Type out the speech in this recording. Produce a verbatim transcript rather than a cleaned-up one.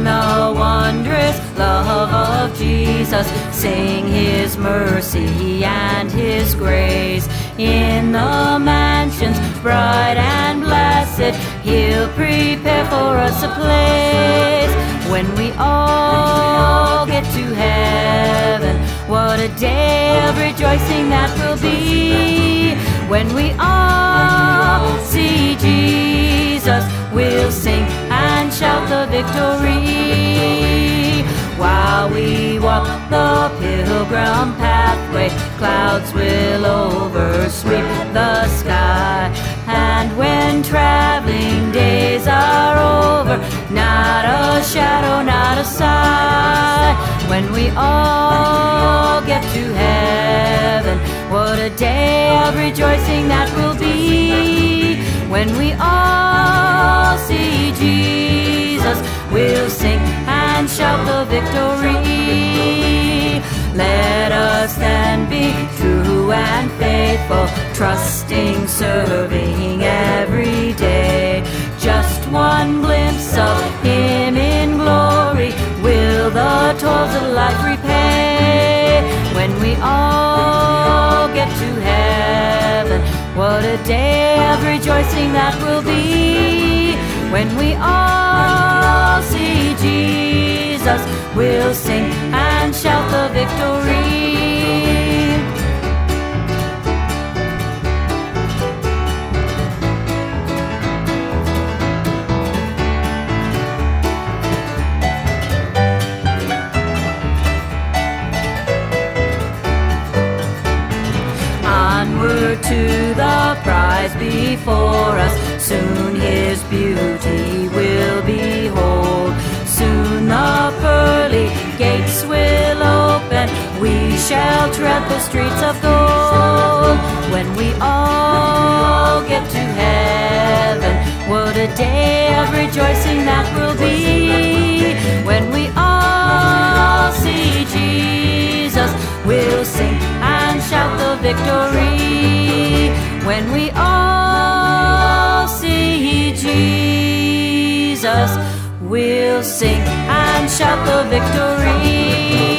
the wondrous love of Jesus, sing His mercy and His grace. In the mansions bright and blessed, He'll prepare for us a place. When we all get to heaven, what a day of rejoicing that will be. When we all see Jesus, we'll sing and shout the victory. While we walk the pilgrim pathway, clouds will oversweep the sky. And when traveling days are over, not a shadow, not a sigh. When we all get to heaven, what a day of rejoicing that will be. When we all see Jesus, we'll sing and shout the victory. Let us then be true and faithful, trusting, serving every day. Just one glimpse of Him in glory will the toils of life repay. When we all get to heaven, what a day of rejoicing that will be. When we all see Jesus, we'll sing and shout the victory. Onward to the prize before us, soon His beauty will behold. Soon the pearly gates will open, we shall tread the streets of gold. When we all get to heaven, what a day of rejoicing that will be. When we all see Jesus, we'll sing and shout the victory. When we all see Jesus, we'll sing and shout the victory.